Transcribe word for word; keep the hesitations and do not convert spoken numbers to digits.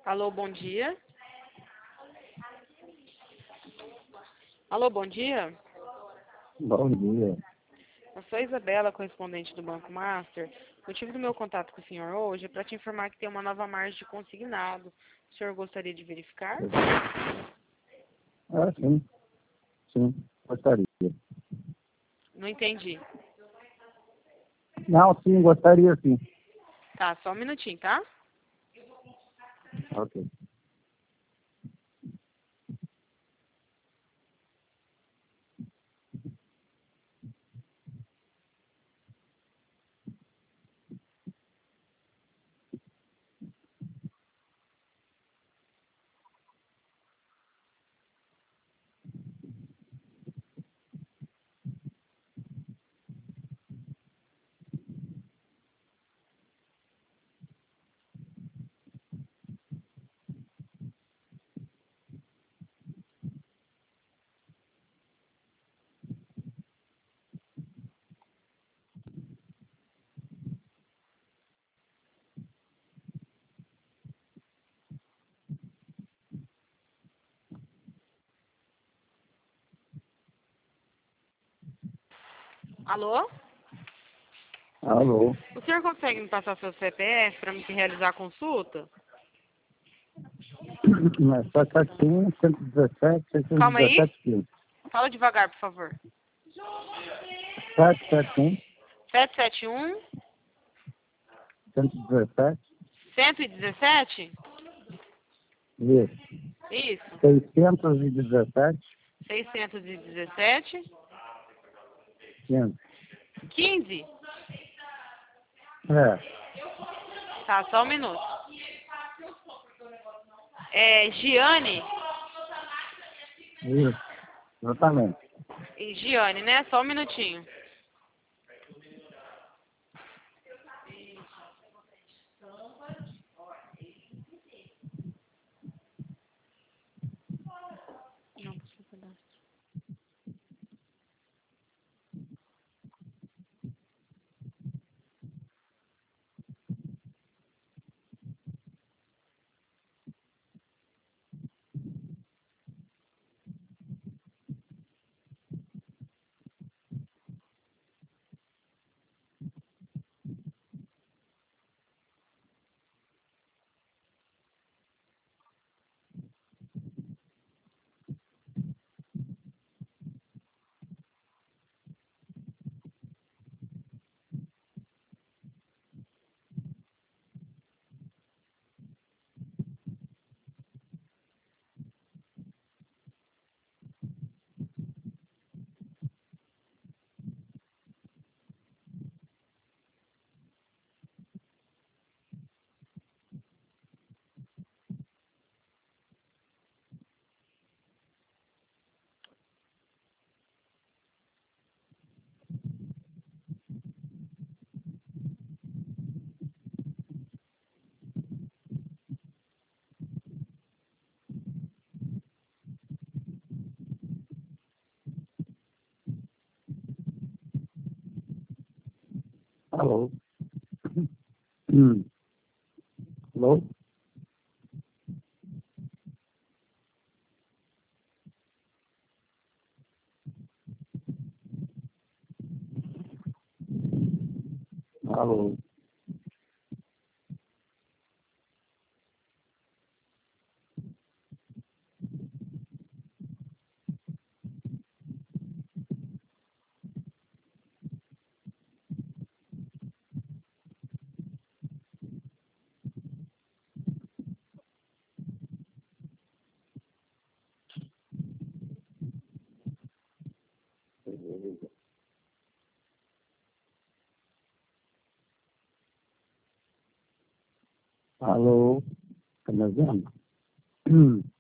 Alô, bom dia. Alô, bom dia. Bom dia. Eu sou a Isabela, correspondente do Banco Master. O motivo do meu contato com o senhor hoje é para te informar que tem uma nova margem de consignado. O senhor gostaria de verificar? Ah, sim. Sim, gostaria. Não entendi. Não, sim, gostaria sim. Tá, só um minutinho, tá? Ok. Alô? Alô? O senhor consegue me passar seu C P F para me realizar a consulta? sete sete um, cento e dezessete, Calma aí. seiscentos e dezessete quilos. Fala devagar, por favor. sete sete um, sete sete um, cento e dezessete, cento e dezessete? isso. Isso. seiscentos e dezessete, seiscentos e dezessete. quinze. quinze? É, Tá, só um minuto. É Giane? isso. Exatamente. E Giane, né? Só um minutinho. Não, passou um pedaço. Alô? Hum. Alô? Alô? Alô? Tá me ouvindo? Hum.